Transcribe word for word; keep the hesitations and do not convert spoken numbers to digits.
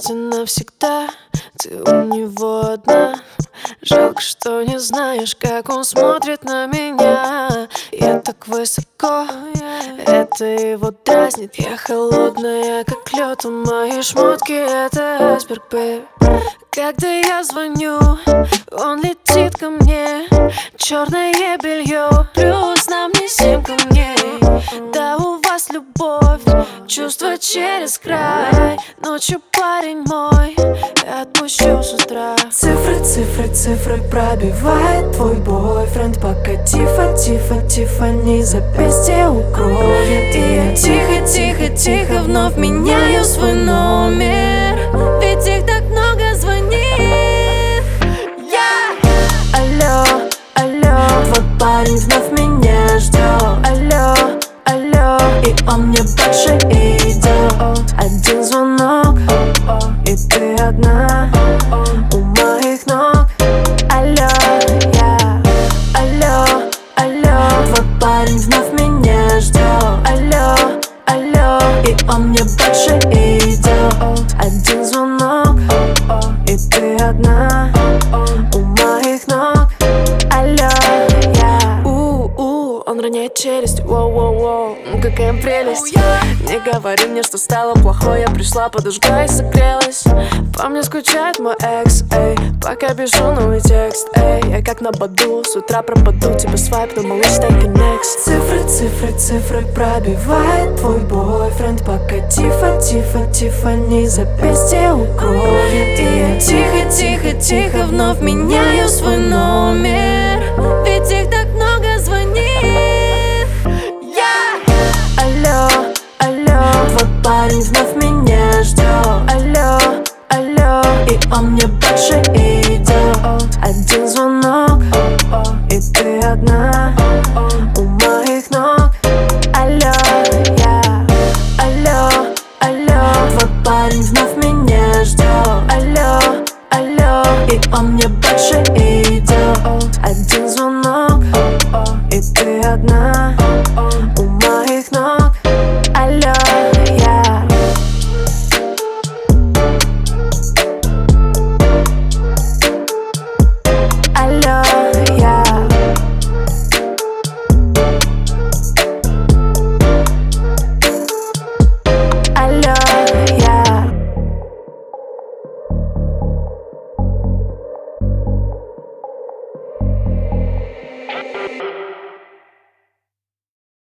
вместе навсегда. Ты у него одна. Жалко, что не знаешь, как он смотрит на меня. Я так высоко, это его дразнит. Я холодная, как лед, у моей шмотки это айсберг, бэйб. Когда я звоню, он летит ко мне. Черное белье, плюс на мне семь камней. Да, у вас любовь, чувства через край. Ночью парень мой, я отпущу с утра. Цифры, цифры, цифры пробивает твой бойфренд. Пока тихо, тихо, тихо, не запястье укроет. И я тихо, тихо, тихо вновь меняю свой номер. Ведь их так много звонит. Я Алло, алло, твой парень вновь меня ждет. Алло, алло, и он мне больше идет. Один звонок, и ты одна у моих ног. Алло, я, алло, алло, твой парень вновь меня ждет. Алло, алло, и он мне больше идет. Один звонок, и ты одна у моих ног. Алло, я. У-у, он роняет челюсть. Воу-воу-воу, ну какая прелесть. Не говори мне, что стало плохое. Я пришла, подожгла и согрелась. По мне скучает мой экс, эй. Пока пишу новый текст, эй. Я как на баду, с утра пропаду. Тебе свайп, но малыш, take it next. Цифры, цифры, цифры пробивает твой бойфренд. Пока тихо, тихо, тихо, не запястье укроет. И я тихо, тихо, тихо вновь меняю свой номер. Ведь их так много звонит. Я Алло, алло, твой парень вновь меня ждет. Алло, алло, и он мне больше идет. Один звонок, и ты одна у моих ног. Алло, я. Алло, алло, твой парень вновь меня ждет. Алло, алло, и он мне больше идет. Один звонок, и ты одна